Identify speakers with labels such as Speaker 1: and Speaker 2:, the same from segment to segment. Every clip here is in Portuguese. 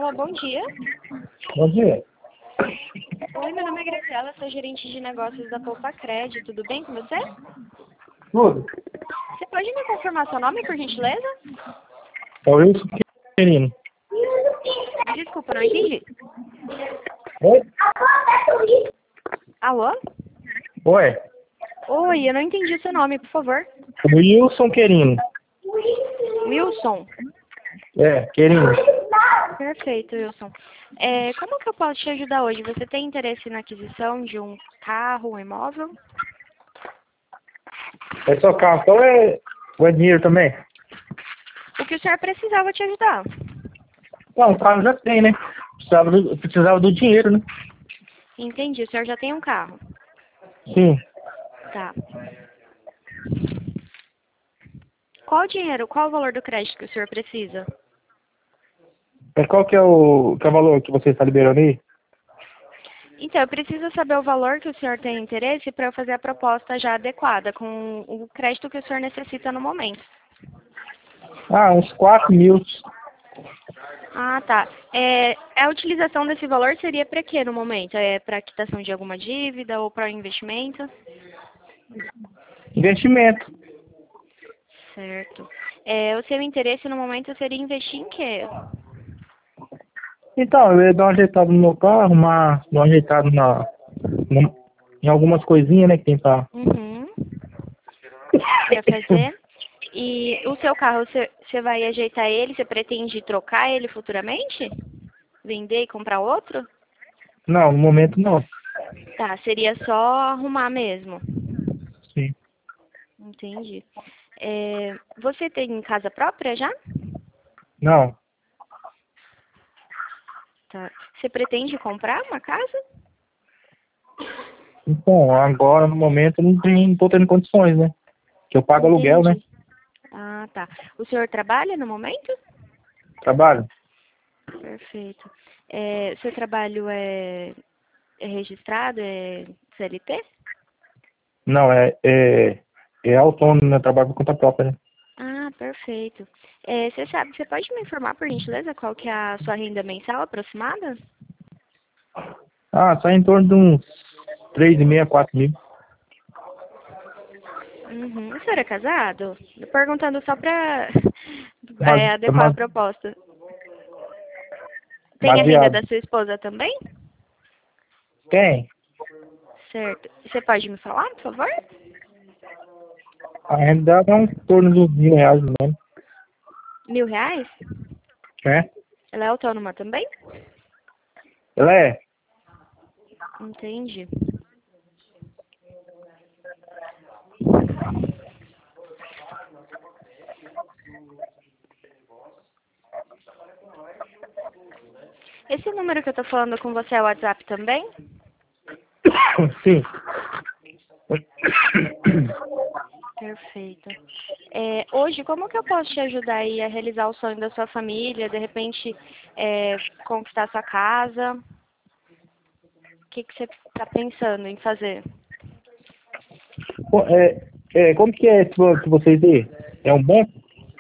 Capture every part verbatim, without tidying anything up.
Speaker 1: Alô, bom dia.
Speaker 2: Bom dia.
Speaker 1: Oi, meu nome é Graciela, sou gerente de negócios da Poupa Crédito. Tudo bem com você?
Speaker 2: Tudo.
Speaker 1: Você pode me confirmar seu nome, por gentileza?
Speaker 2: É o Wilson Querino.
Speaker 1: Desculpa, não entendi.
Speaker 2: Oi?
Speaker 1: Alô?
Speaker 2: Oi.
Speaker 1: Oi, eu não entendi o seu nome, por favor.
Speaker 2: Wilson Querino.
Speaker 1: Wilson.
Speaker 2: É, Querino.
Speaker 1: Perfeito, Wilson. É, como que eu posso te ajudar hoje? Você tem interesse na aquisição de um carro, um imóvel?
Speaker 2: É só carro, então é, ou é dinheiro também?
Speaker 1: O que o senhor precisava te ajudar?
Speaker 2: Não, o carro já tem, né? Precisava do, precisava do dinheiro, né?
Speaker 1: Entendi, o senhor já tem um carro.
Speaker 2: Sim.
Speaker 1: Tá. Qual o dinheiro, qual o valor do crédito que o senhor precisa?
Speaker 2: Mas qual que é o, que é o valor que você está liberando aí?
Speaker 1: Então, eu preciso saber o valor que o senhor tem interesse para eu fazer a proposta já adequada, com o crédito que o senhor necessita no momento.
Speaker 2: Ah, uns quatro mil.
Speaker 1: Ah, tá. É, a utilização desse valor seria para quê no momento? É para quitação de alguma dívida ou para investimento?
Speaker 2: Investimento.
Speaker 1: Certo. É, o seu interesse no momento seria investir em quê?
Speaker 2: Então, eu ia dar uma ajeitada no meu carro, uma, dar uma ajeitada na, na- em algumas coisinhas, né, que tem pra...
Speaker 1: Uhum. Para fazer. E o seu carro, você você vai ajeitar ele? Você pretende trocar ele futuramente? Vender e comprar outro?
Speaker 2: Não, no momento não.
Speaker 1: Tá, seria só arrumar mesmo.
Speaker 2: Sim.
Speaker 1: Entendi. É, você tem casa própria já?
Speaker 2: Não.
Speaker 1: Tá. Você pretende comprar uma casa?
Speaker 2: Então, agora, no momento, eu não tenho, não tô tendo condições, né? Que eu pago aluguel, né?
Speaker 1: Entendi. Ah, tá. O senhor trabalha no momento?
Speaker 2: Trabalho?
Speaker 1: Perfeito. É, seu trabalho é, é registrado? É C L T?
Speaker 2: Não, é, é, é autônomo, né? Trabalho por conta própria, né?
Speaker 1: Ah, perfeito. É, você sabe, você pode me informar, por gentileza, qual que é a sua renda mensal aproximada?
Speaker 2: Ah, sai em torno de uns três e meio, quatro mil.
Speaker 1: Uhum. O senhor é casado? Tô perguntando só para
Speaker 2: Mas,
Speaker 1: adequar a
Speaker 2: mas,
Speaker 1: proposta. Tem a renda
Speaker 2: baseado.
Speaker 1: da sua esposa também?
Speaker 2: Tem.
Speaker 1: Certo. Você pode me falar, por favor?
Speaker 2: A renda é em torno dos mil reais, né?
Speaker 1: Mil reais?
Speaker 2: É?
Speaker 1: Ela é autônoma também?
Speaker 2: Ela é.
Speaker 1: Entendi. Esse número que eu tô falando com você é o WhatsApp também?
Speaker 2: Sim.
Speaker 1: Perfeito. É, hoje, como que eu posso te ajudar aí a realizar o sonho da sua família? De repente, é, conquistar sua casa? O que, que você está pensando em fazer?
Speaker 2: Co- É, é, como que é que vo- que vocês dê? É um banco?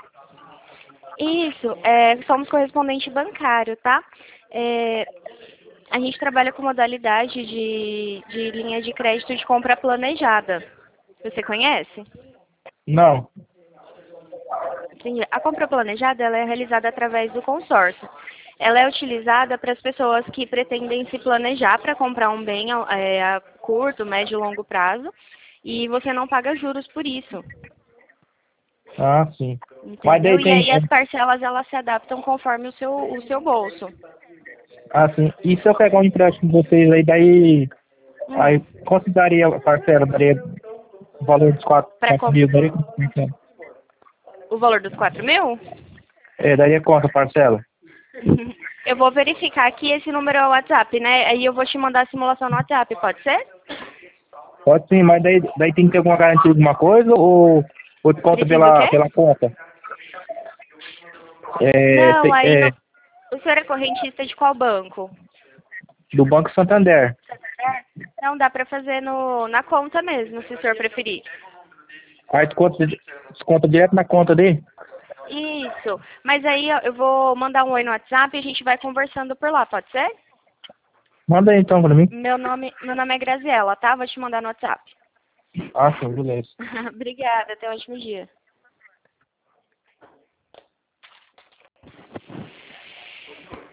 Speaker 1: Isso, é, somos correspondente bancário, tá? É, a gente trabalha com modalidade de, de linha de crédito de compra planejada. Você conhece?
Speaker 2: Não.
Speaker 1: Entendi. A compra planejada ela é realizada através do consórcio. Ela é utilizada para as pessoas que pretendem se planejar para comprar um bem a, é, a curto, médio e longo prazo e você não paga juros por isso,
Speaker 2: Ah, sim. Mas
Speaker 1: entendeu?
Speaker 2: daí
Speaker 1: E
Speaker 2: tem...
Speaker 1: aí as parcelas elas se adaptam conforme o seu, o seu bolso.
Speaker 2: Ah, sim. E se eu pegar um empréstimo de vocês aí, daí... Aí,
Speaker 1: Hum,
Speaker 2: quanto daria a parcela? Daria o valor dos quatro,
Speaker 1: para
Speaker 2: quatro mil? Daria quanto?
Speaker 1: o valor dos quatro mil?
Speaker 2: É, daria quanto a parcela?
Speaker 1: Eu vou verificar aqui, esse número é o WhatsApp, né? Aí eu vou te mandar a simulação no WhatsApp, pode ser?
Speaker 2: Pode sim, mas daí, daí tem que ter alguma garantia de alguma coisa ou, ou te conta
Speaker 1: Precisa o
Speaker 2: pela,
Speaker 1: quê?
Speaker 2: pela conta? É,
Speaker 1: Não,
Speaker 2: tem-
Speaker 1: aí
Speaker 2: é,
Speaker 1: no... o senhor é correntista de qual banco?
Speaker 2: do Banco Santander.
Speaker 1: Não, dá para fazer no, na conta mesmo, se o senhor preferir.
Speaker 2: Aí tu conta, desconta direto na conta dele?
Speaker 1: Isso. Mas aí ó, eu vou mandar um oi no WhatsApp e a gente vai conversando por lá, pode ser?
Speaker 2: Manda aí então pra mim.
Speaker 1: Meu nome, meu nome é Graziela, tá? Vou te mandar no WhatsApp.
Speaker 2: Ah, sim, beleza.
Speaker 1: Obrigada, até o último dia.